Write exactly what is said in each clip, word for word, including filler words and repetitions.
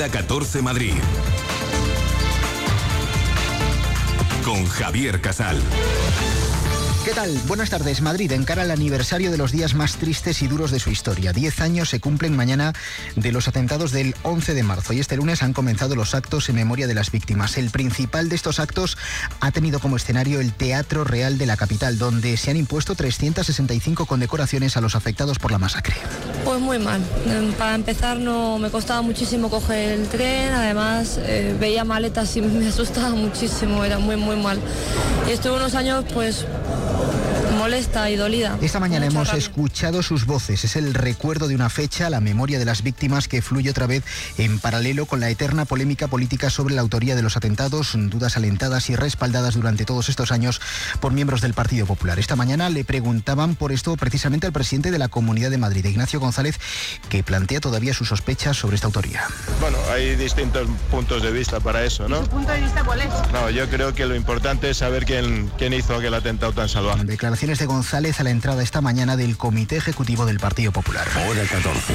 Hora catorce Madrid. Con Javier Casal. ¿Qué tal? Buenas tardes. Madrid encara el aniversario de los días más tristes y duros de su historia. Diez años se cumplen mañana de los atentados del once de marzo y este lunes han comenzado los actos en memoria de las víctimas. El principal de estos actos ha tenido como escenario el Teatro Real de la capital, donde se han impuesto trescientas sesenta y cinco condecoraciones a los afectados por la masacre. Pues muy mal. Para empezar, no me costaba muchísimo coger el tren, además eh, veía maletas y me asustaba muchísimo, era muy muy mal. Y estuve unos años pues molesta y dolida. Esta mañana Mucha hemos rabia. escuchado sus voces. Es el recuerdo de una fecha, la memoria de las víctimas, que fluye otra vez en paralelo con la eterna polémica política sobre la autoría de los atentados, dudas alentadas y respaldadas durante todos estos años por miembros del Partido Popular. Esta mañana le preguntaban por esto precisamente al presidente de la Comunidad de Madrid, Ignacio González, que plantea todavía sus sospechas sobre esta autoría. Bueno, hay distintos puntos de vista para eso, ¿no? ¿Y su punto de vista cuál es? No, yo creo que lo importante es saber quién, quién hizo aquel atentado tan salvaje. Declaraciones de González a la entrada esta mañana del Comité Ejecutivo del Partido Popular. Hora catorce.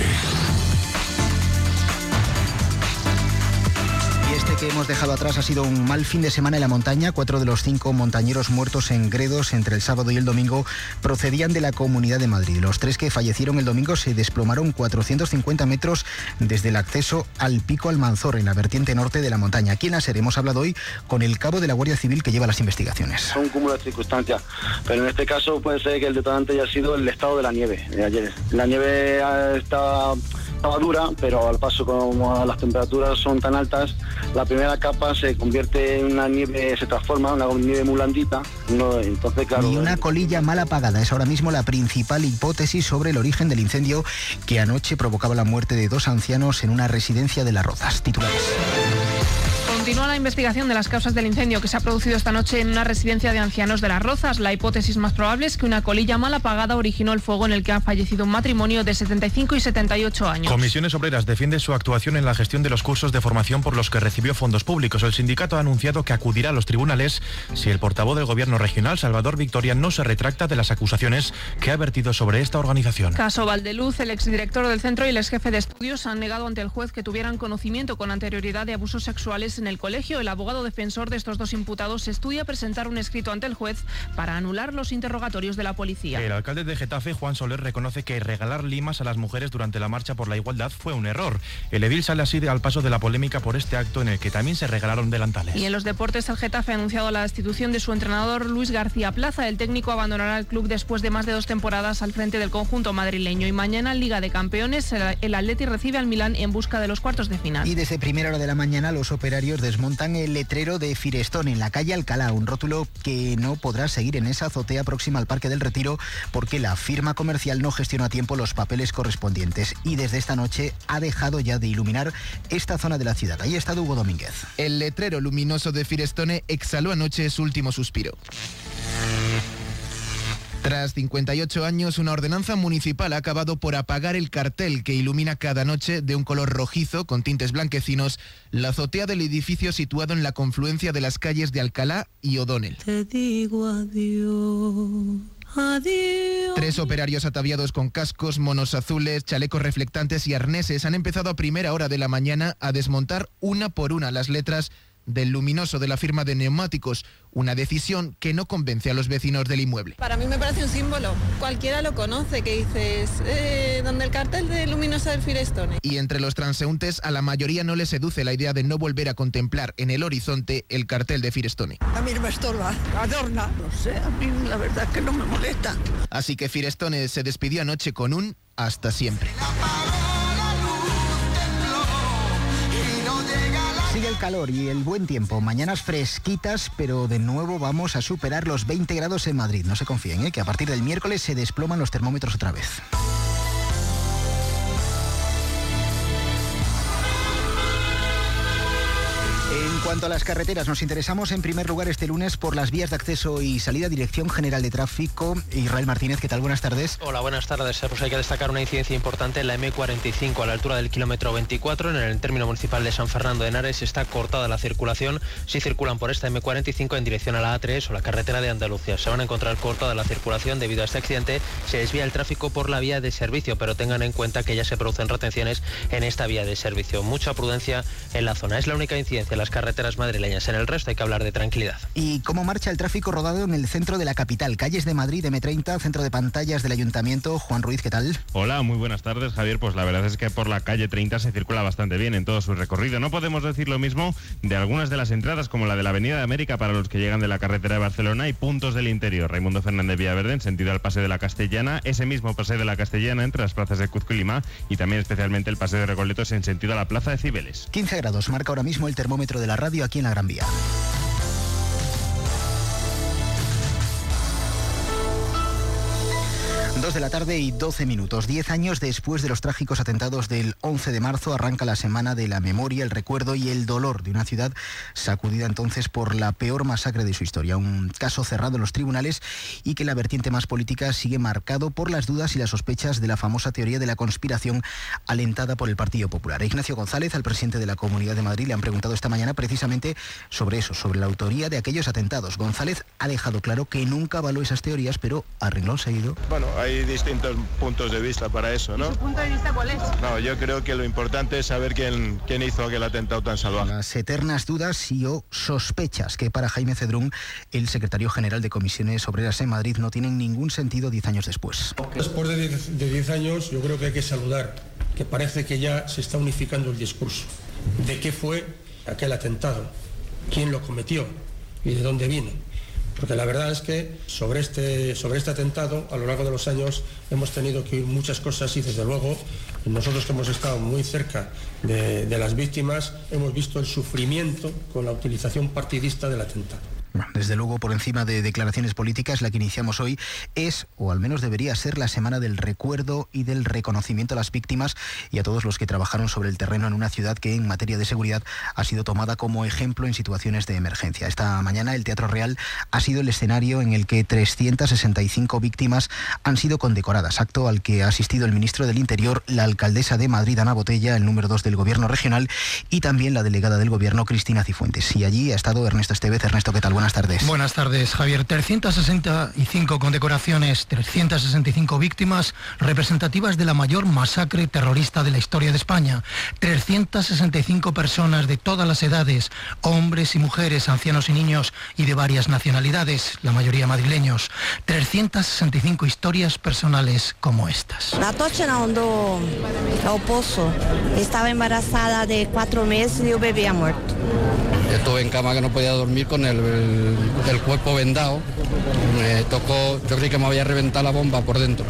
Y este que hemos dejado atrás ha sido un mal fin de semana en la montaña. Cuatro de los cinco montañeros muertos en Gredos entre el sábado y el domingo procedían de la Comunidad de Madrid. Los tres que fallecieron el domingo se desplomaron cuatrocientos cincuenta metros desde el acceso al Pico Almanzor, en la vertiente norte de la montaña. Aquí en la SER hemos hablado hoy con el cabo de la Guardia Civil que lleva las investigaciones. Son un cúmulo de circunstancias, pero en este caso puede ser que el detonante haya sido el estado de la nieve de ayer. La nieve estaba, estaba dura, pero al paso como las temperaturas son tan altas, la primera capa se convierte en una nieve, se transforma en una nieve muy blandita. No, entonces, claro, Y una colilla mal apagada es ahora mismo la principal hipótesis sobre el origen del incendio que anoche provocaba la muerte de dos ancianos en una residencia de Las Rozas. Titulares. Continúa la investigación de las causas del incendio que se ha producido esta noche en una residencia de ancianos de Las Rozas. La hipótesis más probable es que una colilla mal apagada originó el fuego en el que ha fallecido un matrimonio de setenta y cinco y setenta y ocho años. Comisiones Obreras defiende su actuación en la gestión de los cursos de formación por los que recibió fondos públicos. El sindicato ha anunciado que acudirá a los tribunales si el portavoz del Gobierno regional, Salvador Victoria, no se retracta de las acusaciones que ha vertido sobre esta organización. Caso Valdeluz, el exdirector del centro y el exjefe de estudios han negado ante el juez que tuvieran conocimiento con anterioridad de abusos sexuales en el colegio. El abogado defensor de estos dos imputados estudia presentar un escrito ante el juez para anular los interrogatorios de la policía. El alcalde de Getafe, Juan Soler, reconoce que regalar limas a las mujeres durante la marcha por la igualdad fue un error. El edil sale así al paso de la polémica por este acto en el que también se regalaron delantales. Y en los deportes, el Getafe ha anunciado la destitución de su entrenador Luis García Plaza. El técnico abandonará el club después de más de dos temporadas al frente del conjunto madrileño. Y mañana en Liga de Campeones, el Atleti recibe al Milán en busca de los cuartos de final. Y desde primera hora de la mañana los operarios desmontan el letrero de Firestone en la calle Alcalá, un rótulo que no podrá seguir en esa azotea próxima al Parque del Retiro porque la firma comercial no gestionó a tiempo los papeles correspondientes y desde esta noche ha dejado ya de iluminar esta zona de la ciudad. Ahí está Hugo Domínguez. El letrero luminoso de Firestone exhaló anoche su último suspiro. Tras cincuenta y ocho años, una ordenanza municipal ha acabado por apagar el cartel que ilumina cada noche de un color rojizo con tintes blanquecinos la azotea del edificio situado en la confluencia de las calles de Alcalá y O'Donnell. Te digo adiós. Adiós. Tres operarios ataviados con cascos, monos azules, chalecos reflectantes y arneses han empezado a primera hora de la mañana a desmontar una por una las letras del luminoso de la firma de neumáticos, una decisión que no convence a los vecinos del inmueble. Para mí me parece un símbolo, cualquiera lo conoce, que dices, eh, donde el cartel de luminoso del Firestone. Y entre los transeúntes a la mayoría no les seduce la idea de no volver a contemplar en el horizonte el cartel de Firestone. A mí no me estorba, adorna. No sé, a mí la verdad es que no me molesta. Así que Firestone se despidió anoche con un hasta siempre. Sigue el calor y el buen tiempo. Mañanas fresquitas, pero de nuevo vamos a superar los veinte grados en Madrid. No se confíen, ¿eh? Que a partir del miércoles se desploman los termómetros otra vez. En cuanto a las carreteras, nos interesamos en primer lugar este lunes por las vías de acceso y salida. Dirección General de Tráfico, Israel Martínez, ¿qué tal? Buenas tardes. Hola, buenas tardes. Pues hay que destacar una incidencia importante en la eme cuarenta y cinco a la altura del kilómetro veinticuatro. En el término municipal de San Fernando de Henares está cortada la circulación. Si circulan por esta eme cuarenta y cinco en dirección a la a tres o la carretera de Andalucía, se van a encontrar cortada la circulación debido a este accidente. Se desvía el tráfico por la vía de servicio, pero tengan en cuenta que ya se producen retenciones en esta vía de servicio. Mucha prudencia en la zona. Es la única incidencia en las carreteras madrileñas. En el resto hay que hablar de tranquilidad. ¿Y cómo marcha el tráfico rodado en el centro de la capital? Calles de Madrid, eme treinta, centro de pantallas del Ayuntamiento. Juan Ruiz, ¿qué tal? Hola, muy buenas tardes, Javier. Pues la verdad es que por la calle treinta se circula bastante bien en todo su recorrido. No podemos decir lo mismo de algunas de las entradas, como la de la Avenida de América para los que llegan de la carretera de Barcelona y puntos del interior. Raimundo Fernández Villaverde en sentido al Paseo de la Castellana, ese mismo Paseo de la Castellana entre las plazas de Cuzco y Lima, y también especialmente el Paseo de Recoletos en sentido a la Plaza de Cibeles. quince grados marca ahora mismo el termómetro de la radio aquí en la Gran Vía. Dos de la tarde y doce minutos. Diez años después de los trágicos atentados del once de marzo arranca la semana de la memoria, el recuerdo y el dolor de una ciudad sacudida entonces por la peor masacre de su historia. Un caso cerrado en los tribunales y que la vertiente más política sigue marcado por las dudas y las sospechas de la famosa teoría de la conspiración alentada por el Partido Popular. Ignacio González, al presidente de la Comunidad de Madrid, le han preguntado esta mañana precisamente sobre eso, sobre la autoría de aquellos atentados. González ha dejado claro que nunca avaló esas teorías, pero a renglón seguido. Bueno, hay Hay distintos puntos de vista para eso, ¿no? ¿Y su punto de vista cuál es? No, yo creo que lo importante es saber quién, quién hizo aquel atentado tan salvaje. Las eternas dudas y o sospechas que para Jaime Cedrún, el secretario general de Comisiones Obreras en Madrid, no tienen ningún sentido diez años después. Después de diez, de diez años, yo creo que hay que saludar que parece que ya se está unificando el discurso de qué fue aquel atentado, quién lo cometió y de dónde vino. Porque la verdad es que sobre este, sobre este atentado, a lo largo de los años, hemos tenido que oír muchas cosas y, desde luego, nosotros que hemos estado muy cerca de, de las víctimas, hemos visto el sufrimiento con la utilización partidista del atentado. Desde luego, por encima de declaraciones políticas, la que iniciamos hoy es, o al menos debería ser, la semana del recuerdo y del reconocimiento a las víctimas y a todos los que trabajaron sobre el terreno en una ciudad que en materia de seguridad ha sido tomada como ejemplo en situaciones de emergencia. Esta mañana el Teatro Real ha sido el escenario en el que trescientas sesenta y cinco víctimas han sido condecoradas, acto al que ha asistido el ministro del Interior, la alcaldesa de Madrid, Ana Botella, el número dos del Gobierno regional, y también la delegada del Gobierno, Cristina Cifuentes. Y allí ha estado Ernesto Estevez. Ernesto, ¿qué tal? Buenas tardes. Buenas tardes, Javier. trescientas sesenta y cinco condecoraciones, trescientas sesenta y cinco víctimas representativas de la mayor masacre terrorista de la historia de España. trescientas sesenta y cinco personas de todas las edades, hombres y mujeres, ancianos y niños, y de varias nacionalidades, la mayoría madrileños. trescientas sesenta y cinco historias personales como estas. La noche andó al pozo. Estaba embarazada de cuatro meses y el bebé ha muerto. Estuve en cama que no podía dormir con el, el, el cuerpo vendado. Me tocó, yo creí que me había reventado la bomba por dentro.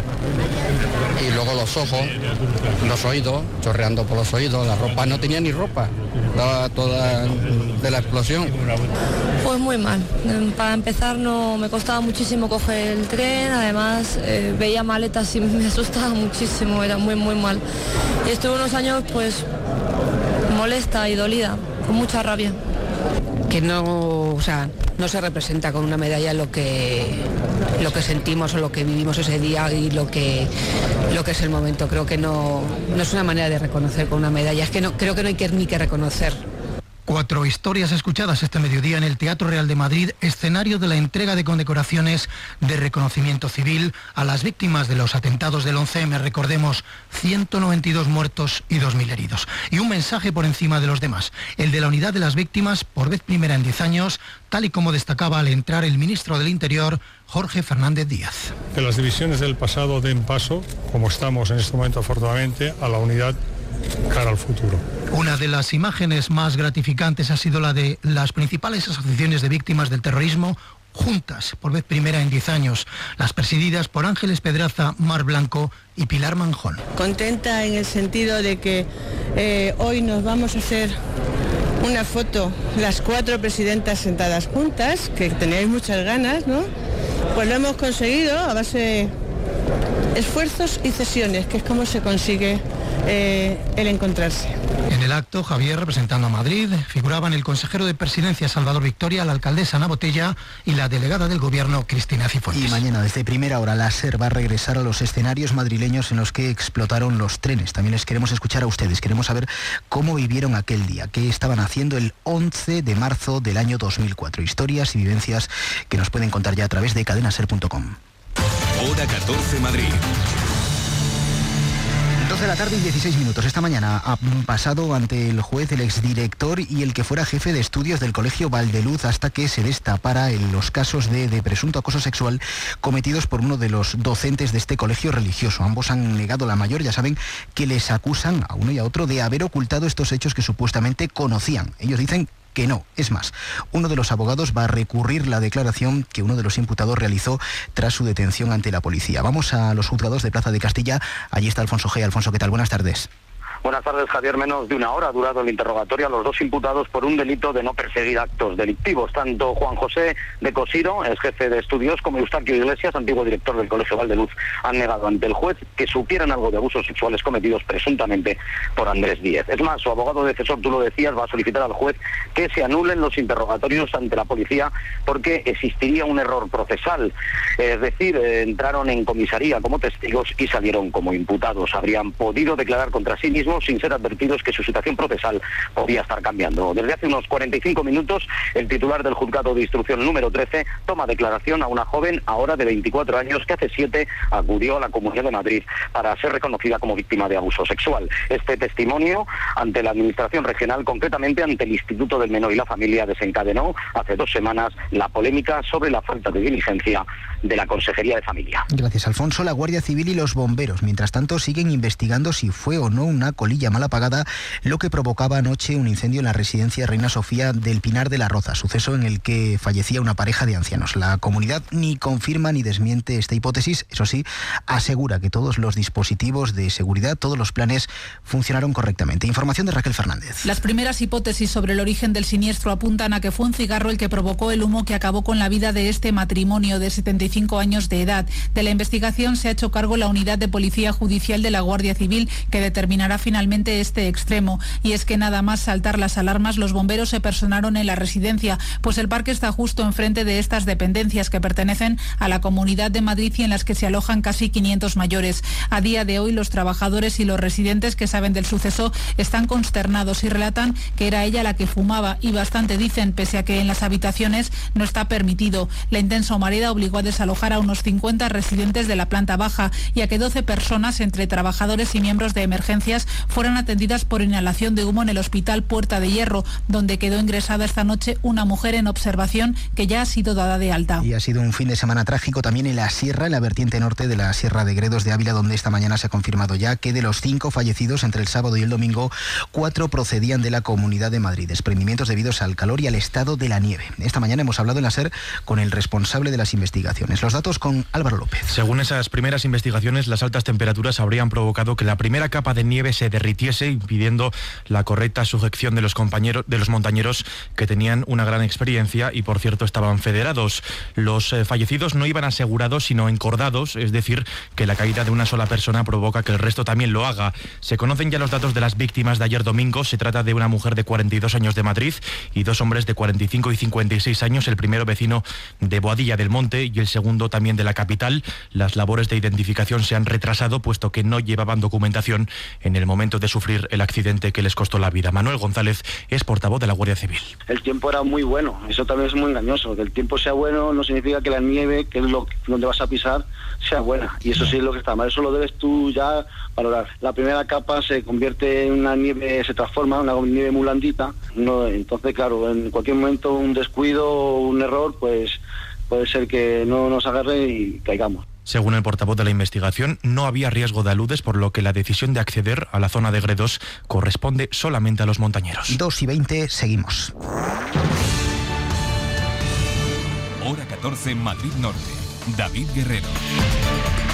Y luego los ojos, los oídos, chorreando por los oídos. La ropa, no tenía ni ropa, estaba toda de la explosión. Pues muy mal. Para empezar, no me costaba muchísimo coger el tren. Además, eh, veía maletas y me asustaba muchísimo. Era muy, muy mal. Y estuve unos años, pues, molesta y dolida, con mucha rabia. Que no, o sea, no se representa con una medalla lo que, lo que sentimos o lo que vivimos ese día y lo que, lo que es el momento. Creo que no, no es una manera de reconocer con una medalla. Es que no, creo que no hay que, ni que reconocer. Cuatro historias escuchadas este mediodía en el Teatro Real de Madrid, escenario de la entrega de condecoraciones de reconocimiento civil a las víctimas de los atentados del once eme. Recordemos, ciento noventa y dos muertos y dos mil heridos. Y un mensaje por encima de los demás, el de la unidad de las víctimas por vez primera en diez años, tal y como destacaba al entrar el ministro del Interior, Jorge Fernández Díaz. Que las divisiones del pasado den paso, como estamos en este momento afortunadamente, a la unidad cara al futuro. Una de las imágenes más gratificantes ha sido la de las principales asociaciones de víctimas del terrorismo juntas por vez primera en diez años, las presididas por Ángeles Pedraza, Mar Blanco y Pilar Manjón. Contenta en el sentido de que eh, hoy nos vamos a hacer una foto, las cuatro presidentas sentadas juntas, que tenéis muchas ganas, ¿no? Pues lo hemos conseguido a base de esfuerzos y cesiones, que es como se consigue eh, el encontrarse. En el acto, Javier, representando a Madrid, figuraban el consejero de Presidencia Salvador Victoria, la alcaldesa Ana Botella y la delegada del Gobierno Cristina Cifuentes. Y mañana, desde primera hora, la SER va a regresar a los escenarios madrileños en los que explotaron los trenes. También les queremos escuchar a ustedes, queremos saber cómo vivieron aquel día, qué estaban haciendo el once de marzo del año dos mil cuatro. Historias y vivencias que nos pueden contar ya a través de cadena ser punto com. Hora catorce Madrid. doce de la tarde y dieciséis minutos. Esta mañana ha pasado ante el juez el exdirector y el que fuera jefe de estudios del Colegio Valdeluz hasta que se destapara en los casos de, de presunto acoso sexual cometidos por uno de los docentes de este colegio religioso. Ambos han negado la mayor, ya saben que les acusan a uno y a otro de haber ocultado estos hechos que supuestamente conocían. Ellos dicen que no. Es más, uno de los abogados va a recurrir la declaración que uno de los imputados realizó tras su detención ante la policía. Vamos a los juzgados de Plaza de Castilla. Allí está Alfonso G. Alfonso, ¿qué tal? Buenas tardes. Buenas tardes, Javier. Menos de una hora ha durado el interrogatorio a los dos imputados por un delito de no perseguir actos delictivos. Tanto Juan José de Cosiro, ex jefe de estudios, como Eustaquio Iglesias, antiguo director del Colegio Valdeluz, han negado ante el juez que supieran algo de abusos sexuales cometidos presuntamente por Andrés Díez. Es más, su abogado defensor, tú lo decías, va a solicitar al juez que se anulen los interrogatorios ante la policía porque existiría un error procesal. Es decir, eh, entraron en comisaría como testigos y salieron como imputados. Habrían podido declarar contra sí mismos sin ser advertidos que su situación procesal podía estar cambiando. Desde hace unos cuarenta y cinco minutos, el titular del juzgado de instrucción número trece toma declaración a una joven ahora de veinticuatro años que hace siete acudió a la Comunidad de Madrid para ser reconocida como víctima de abuso sexual. Este testimonio ante la Administración Regional, concretamente ante el Instituto del Menor y la Familia, desencadenó hace dos semanas la polémica sobre la falta de diligencia de la Consejería de Familia. Gracias, Alfonso. La Guardia Civil y los bomberos, mientras tanto, siguen investigando si fue o no una colilla mal apagada lo que provocaba anoche un incendio en la residencia Reina Sofía del Pinar de la Roza, suceso en el que fallecía una pareja de ancianos. La comunidad ni confirma ni desmiente esta hipótesis, eso sí, asegura que todos los dispositivos de seguridad, todos los planes funcionaron correctamente. Información de Raquel Fernández. Las primeras hipótesis sobre el origen del siniestro apuntan a que fue un cigarro el que provocó el humo que acabó con la vida de este matrimonio de setenta y cinco años de edad. De la investigación se ha hecho cargo la Unidad de Policía Judicial de la Guardia Civil, que determinará finalmente este extremo. Y es que nada más saltar las alarmas, los bomberos se personaron en la residencia, pues el parque está justo enfrente de estas dependencias que pertenecen a la Comunidad de Madrid y en las que se alojan casi quinientos mayores. A día de hoy, los trabajadores y los residentes que saben del suceso están consternados y relatan que era ella la que fumaba, y bastante dicen, pese a que en las habitaciones no está permitido. La intensa humareda obligó a desalojar a unos cincuenta residentes de la planta baja y a que doce personas, entre trabajadores y miembros de emergencias, fueran atendidas por inhalación de humo en el Hospital Puerta de Hierro, donde quedó ingresada esta noche una mujer en observación que ya ha sido dada de alta. Y ha sido un fin de semana trágico también en la sierra, en la vertiente norte de la Sierra de Gredos de Ávila, donde esta mañana se ha confirmado ya que de los cinco fallecidos entre el sábado y el domingo, cuatro procedían de la Comunidad de Madrid, desprendimientos debidos al calor y al estado de la nieve. Esta mañana hemos hablado en la SER con el responsable de las investigaciones. Los datos con Álvaro López. Según esas primeras investigaciones, las altas temperaturas habrían provocado que la primera capa de nieve se derritiese, impidiendo la correcta sujeción de los compañeros de los montañeros, que tenían una gran experiencia y, por cierto, estaban federados. Los eh, fallecidos no iban asegurados, sino encordados, es decir, que la caída de una sola persona provoca que el resto también lo haga. Se conocen ya los datos de las víctimas de ayer domingo. Se trata de una mujer de cuarenta y dos años de Madrid y dos hombres de cuarenta y cinco y cincuenta y seis años, el primero vecino de Boadilla del Monte y el segundo también de la capital. Las labores de identificación se han retrasado, puesto que no llevaban documentación en el momento de sufrir el accidente que les costó la vida. Manuel González es portavoz de la Guardia Civil. El tiempo era muy bueno, eso también es muy engañoso. Que el tiempo sea bueno no significa que la nieve, que es lo donde vas a pisar, sea buena. Y eso sí es lo que está mal, eso lo debes tú ya valorar. La primera capa se convierte en una nieve, se transforma en una nieve muy blandita. No, entonces, claro, en cualquier momento un descuido o un error, pues puede ser que no nos agarre y caigamos. Según el portavoz de la investigación, no había riesgo de aludes, por lo que la decisión de acceder a la zona de Gredos corresponde solamente a los montañeros. dos y veinte, seguimos. Hora catorce, Madrid Norte. David Guerrero.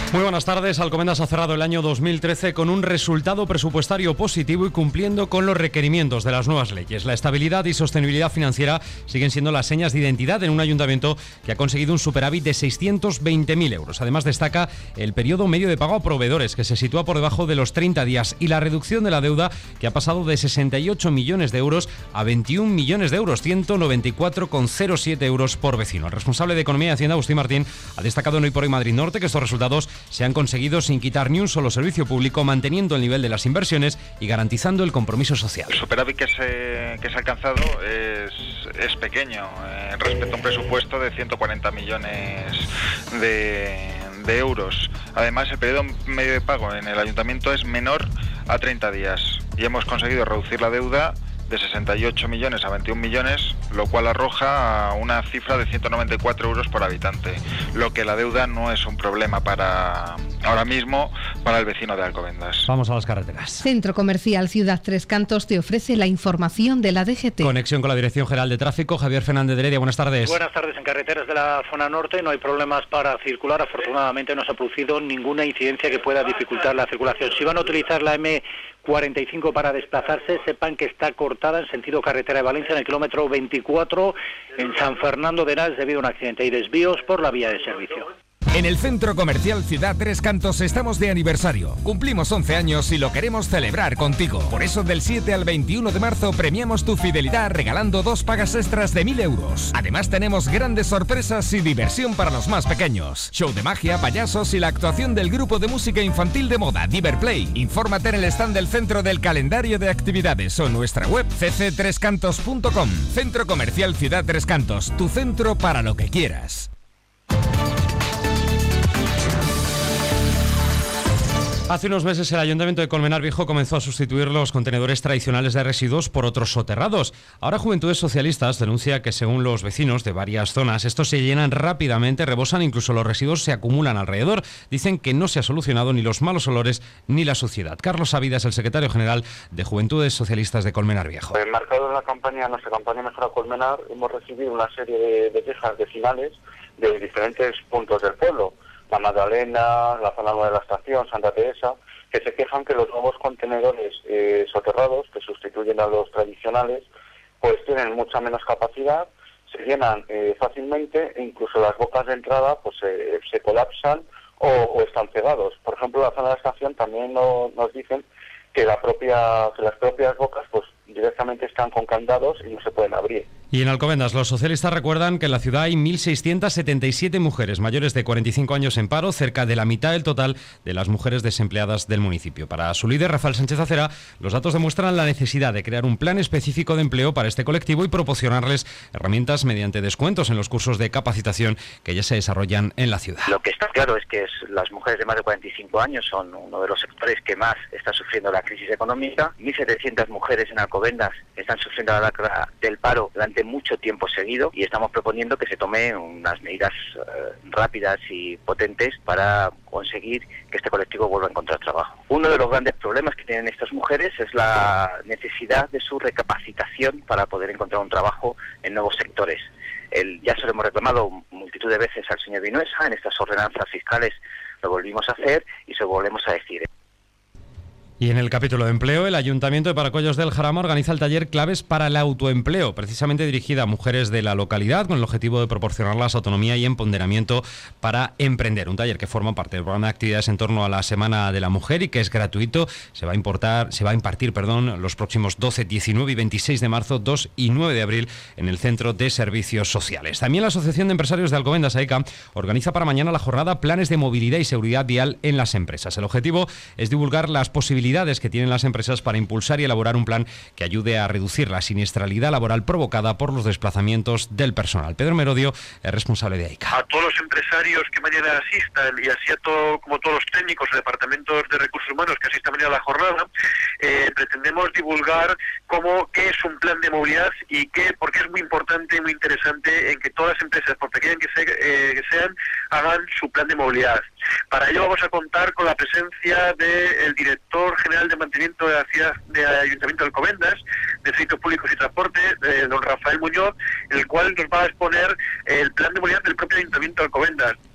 Muy buenas tardes. Alcobendas ha cerrado el año dos mil trece con un resultado presupuestario positivo y cumpliendo con los requerimientos de las nuevas leyes. La estabilidad y sostenibilidad financiera siguen siendo las señas de identidad en un ayuntamiento que ha conseguido un superávit de seiscientos veinte mil euros. Además, destaca el periodo medio de pago a proveedores, que se sitúa por debajo de los treinta días, y la reducción de la deuda, que ha pasado de sesenta y ocho millones de euros a veintiún millones de euros, ciento noventa y cuatro coma cero siete euros por vecino. El responsable de Economía y Hacienda, Agustín Martín, ha destacado en Hoy por Hoy Madrid Norte que estos resultados se han conseguido sin quitar ni un solo servicio público, manteniendo el nivel de las inversiones y garantizando el compromiso social. El superávit que se, que se ha alcanzado es, es pequeño eh, respecto a un presupuesto de ciento cuarenta millones de, de euros. Además, el periodo medio de pago en el ayuntamiento es menor a treinta días y hemos conseguido reducir la deuda de sesenta y ocho millones a veintiún millones, lo cual arroja una cifra de ciento noventa y cuatro euros por habitante, lo que la deuda no es un problema para ahora mismo para el vecino de Alcobendas. Vamos a las carreteras. Centro Comercial Ciudad Tres Cantos te ofrece la información de la D G T. Conexión con la Dirección General de Tráfico. Javier Fernández de Heredia, buenas tardes. Buenas tardes. En carreteras de la zona norte no hay problemas para circular. Afortunadamente no se ha producido ninguna incidencia que pueda dificultar la circulación. Si van a utilizar la eme cuarenta y cinco para desplazarse, sepan que está cortada en sentido carretera de Valencia en el kilómetro veinticuatro en San Fernando de Henares debido a un accidente y desvíos por la vía de servicio. En el Centro Comercial Ciudad Tres Cantos estamos de aniversario. Cumplimos once años y lo queremos celebrar contigo. Por eso del siete al veintiuno de marzo premiamos tu fidelidad regalando dos pagas extras de mil euros. Además tenemos grandes sorpresas y diversión para los más pequeños. Show de magia, payasos y la actuación del grupo de música infantil de moda Diverplay. Infórmate en el stand del centro del calendario de actividades o nuestra web c c tres cantos punto com. Centro Comercial Ciudad Tres Cantos, tu centro para lo que quieras. Hace unos meses el Ayuntamiento de Colmenar Viejo comenzó a sustituir los contenedores tradicionales de residuos por otros soterrados. Ahora Juventudes Socialistas denuncia que, según los vecinos de varias zonas, estos se llenan rápidamente, rebosan, incluso los residuos se acumulan alrededor. Dicen que no se ha solucionado ni los malos olores ni la suciedad. Carlos Savida es el secretario general de Juventudes Socialistas de Colmenar Viejo. Enmarcado en la campaña, nuestra campaña Mejora Colmenar, hemos recibido una serie de, de quejas vecinales de diferentes puntos del pueblo. La Magdalena, la zona nueva de la estación, Santa Teresa, que se quejan que los nuevos contenedores eh, soterrados, que sustituyen a los tradicionales, pues tienen mucha menos capacidad, se llenan eh, fácilmente e incluso las bocas de entrada pues eh, se colapsan o, o están cegados. Por ejemplo, la zona de la estación también no, nos dicen que, la propia, que las propias bocas pues directamente están con candados y no se pueden abrir. Y en Alcobendas, los socialistas recuerdan que en la ciudad hay mil seiscientas setenta y siete mujeres mayores de cuarenta y cinco años en paro, cerca de la mitad del total de las mujeres desempleadas del municipio. Para su líder, Rafael Sánchez Acera, los datos demuestran la necesidad de crear un plan específico de empleo para este colectivo y proporcionarles herramientas mediante descuentos en los cursos de capacitación que ya se desarrollan en la ciudad. Lo que está claro es que es, las mujeres de más de cuarenta y cinco años son uno de los sectores que más está sufriendo la crisis económica. mil setecientas mujeres en Alcobendas están sufriendo la lacra del paro durante mucho tiempo seguido y estamos proponiendo que se tomen unas medidas eh, rápidas y potentes para conseguir que este colectivo vuelva a encontrar trabajo. Uno de los grandes problemas que tienen estas mujeres es la necesidad de su recapacitación para poder encontrar un trabajo en nuevos sectores. El, ya se lo hemos reclamado multitud de veces al señor Vinuesa, en estas ordenanzas fiscales lo volvimos a hacer y se lo volvemos a decir. Y en el capítulo de empleo, el Ayuntamiento de Paracollos del Jarama organiza el taller Claves para el Autoempleo, precisamente dirigida a mujeres de la localidad, con el objetivo de proporcionarlas autonomía y empoderamiento para emprender. Un taller que forma parte del programa de actividades en torno a la Semana de la Mujer y que es gratuito. Se va a, importar, se va a impartir perdón, los próximos doce, diecinueve y veintiséis de marzo, dos y nueve de abril, en el Centro de Servicios Sociales. También la Asociación de Empresarios de Alcobendas, AECA, organiza para mañana la jornada Planes de Movilidad y Seguridad Vial en las Empresas. El objetivo es divulgar las posibilidades que tienen las empresas para impulsar y elaborar un plan que ayude a reducir la siniestralidad laboral provocada por los desplazamientos del personal. Pedro Merodio es responsable de AECA. A todos los empresarios que mañana asistan y así a todo, como todos los técnicos, departamentos de recursos humanos que asistan mañana a la jornada, eh, pretendemos divulgar cómo, qué es un plan de movilidad y qué, porque es muy importante y muy interesante en que todas las empresas, por pequeñas que, se, eh, que sean, hagan su plan de movilidad. Para ello vamos a contar con la presencia del director general de mantenimiento de la ciudad de Ayuntamiento de Alcobendas, de Servicios Públicos y Transporte, eh, don Rafael Muñoz, el cual nos va a exponer el plan de movilidad del propio Ayuntamiento de Alcobendas.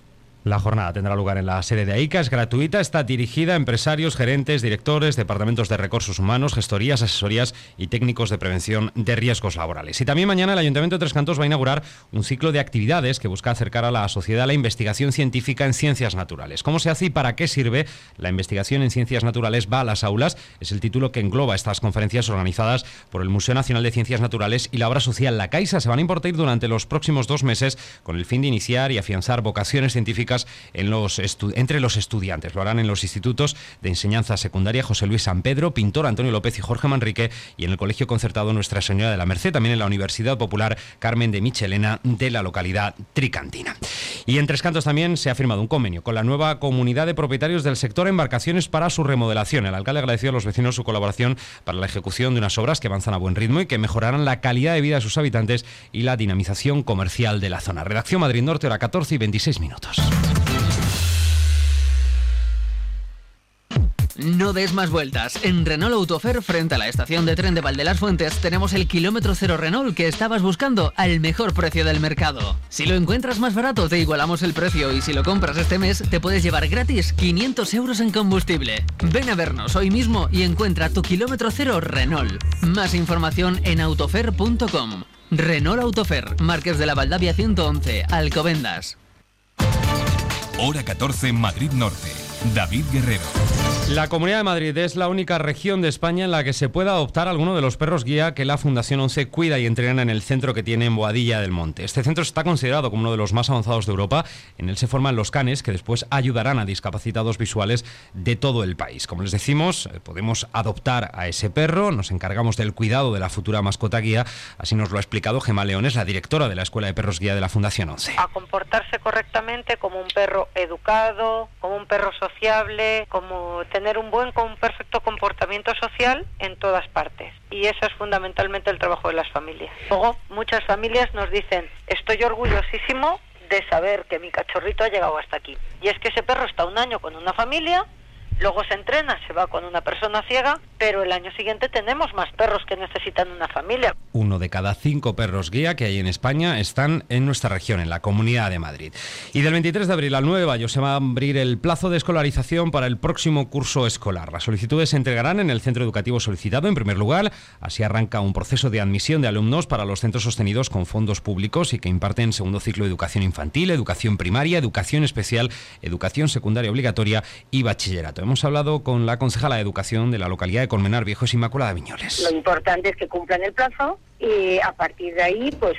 La jornada tendrá lugar en la sede de AICA, es gratuita, está dirigida a empresarios, gerentes, directores, departamentos de recursos humanos, gestorías, asesorías y técnicos de prevención de riesgos laborales. Y también mañana el Ayuntamiento de Tres Cantos va a inaugurar un ciclo de actividades que busca acercar a la sociedad la investigación científica en ciencias naturales. ¿Cómo se hace y para qué sirve? La investigación en ciencias naturales va a las aulas, es el título que engloba estas conferencias organizadas por el Museo Nacional de Ciencias Naturales y la obra social La Caixa. Se van a impartir durante los próximos dos meses con el fin de iniciar y afianzar vocaciones científicas en los entre los estudiantes. Lo harán en los institutos de enseñanza secundaria José Luis San Pedro, Pintor Antonio López y Jorge Manrique, y en el Colegio Concertado Nuestra Señora de la Merced, también en la Universidad Popular Carmen de Michelena de la localidad tricantina. Y en Tres Cantos también se ha firmado un convenio con la nueva comunidad de propietarios del sector embarcaciones para su remodelación. El alcalde agradeció a los vecinos su colaboración para la ejecución de unas obras que avanzan a buen ritmo y que mejorarán la calidad de vida de sus habitantes y la dinamización comercial de la zona. Redacción Madrid Norte, hora catorce y veintiséis minutos. No des más vueltas. En Renault Autofer, frente a la estación de tren de Valdelas-Fuentes, tenemos el kilómetro cero Renault que estabas buscando al mejor precio del mercado. Si lo encuentras más barato, te igualamos el precio, y si lo compras este mes, te puedes llevar gratis quinientos euros en combustible. Ven a vernos hoy mismo y encuentra tu kilómetro cero Renault. Más información en autofer punto com. Renault Autofer, Marqués de la Valdavia ciento once, Alcobendas. Hora catorce, Madrid Norte. David Guerrero. La Comunidad de Madrid es la única región de España en la que se puede adoptar alguno de los perros guía que la Fundación ONCE cuida y entrena en el centro que tiene en Boadilla del Monte. Este centro está considerado como uno de los más avanzados de Europa. En él se forman los canes que después ayudarán a discapacitados visuales de todo el país. Como les decimos, podemos adoptar a ese perro, nos encargamos del cuidado de la futura mascota guía. Así nos lo ha explicado Gemma Leones, la directora de la Escuela de Perros Guía de la Fundación ONCE. A comportarse correctamente como un perro educado, como un perro sociable, como tener un buen, un perfecto comportamiento social en todas partes. Y eso es fundamentalmente el trabajo de las familias. Luego, muchas familias nos dicen, estoy orgullosísimo de saber que mi cachorrito ha llegado hasta aquí. Y es que ese perro está un año con una familia, luego se entrena, se va con una persona ciega, pero el año siguiente tenemos más perros que necesitan una familia. Uno de cada cinco perros guía que hay en España están en nuestra región, en la Comunidad de Madrid. Y del veintitrés de abril al nueve de mayo se va a abrir el plazo de escolarización para el próximo curso escolar. Las solicitudes se entregarán en el centro educativo solicitado en primer lugar. Así arranca un proceso de admisión de alumnos para los centros sostenidos con fondos públicos y que imparten segundo ciclo de educación infantil, educación primaria, educación especial, educación secundaria obligatoria y bachillerato. Hemos hablado con la concejala de Educación de la localidad de Colmenar Viejo, es Inmaculada Viñoles. Lo importante es que cumplan el plazo y a partir de ahí, pues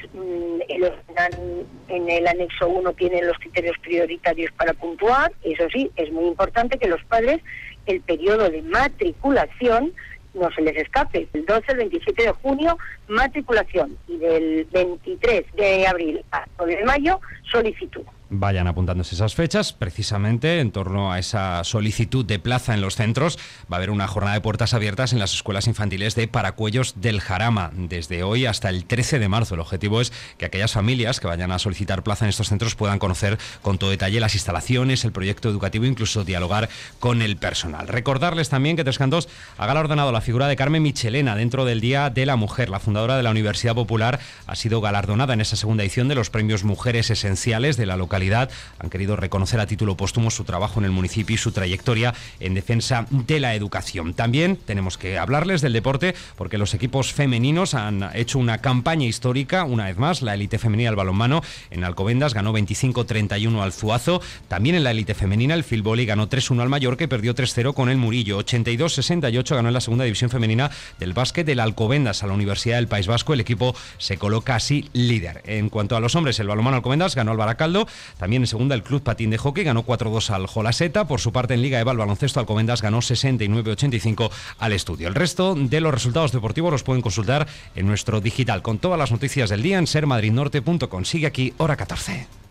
en el anexo uno tienen los criterios prioritarios para puntuar. Eso sí, es muy importante que los padres, el periodo de matriculación no se les escape. El doce al veintisiete de junio, matriculación, y del veintitrés de abril al nueve de mayo, solicitud. Vayan apuntándose esas fechas. Precisamente en torno a esa solicitud de plaza en los centros va a haber una jornada de puertas abiertas en las escuelas infantiles de Paracuellos del Jarama desde hoy hasta el trece de marzo. El objetivo es que aquellas familias que vayan a solicitar plaza en estos centros puedan conocer con todo detalle las instalaciones, el proyecto educativo e incluso dialogar con el personal. Recordarles también que Tres Cantos ha galardonado la figura de Carmen Michelena dentro del Día de la Mujer. La fundadora de la Universidad Popular ha sido galardonada en esa segunda edición de los premios Mujeres Esenciales de la localidad. Han querido reconocer a título póstumo su trabajo en el municipio y su trayectoria en defensa de la educación. También tenemos que hablarles del deporte porque los equipos femeninos han hecho una campaña histórica. Una vez más, la élite femenina del balonmano en Alcobendas ganó veinticinco treinta y uno al Zuazo. También en la élite femenina el Filboli ganó tres uno al Mallorca y perdió tres cero con el Murillo. ochenta y dos sesenta y ocho ganó en la segunda división femenina del básquet del Alcobendas a la Universidad del País Vasco. El equipo se coloca así líder. En cuanto a los hombres, el balonmano Alcobendas ganó al Baracaldo. También en segunda el Club Patín de Hockey ganó cuatro dos al Jolaseta. Por su parte en Liga EVA el baloncesto Alcobendas ganó sesenta y nueve ochenta y cinco al Estudio. El resto de los resultados deportivos los pueden consultar en nuestro digital con todas las noticias del día en ser madrid norte punto com. Sigue aquí Hora catorce.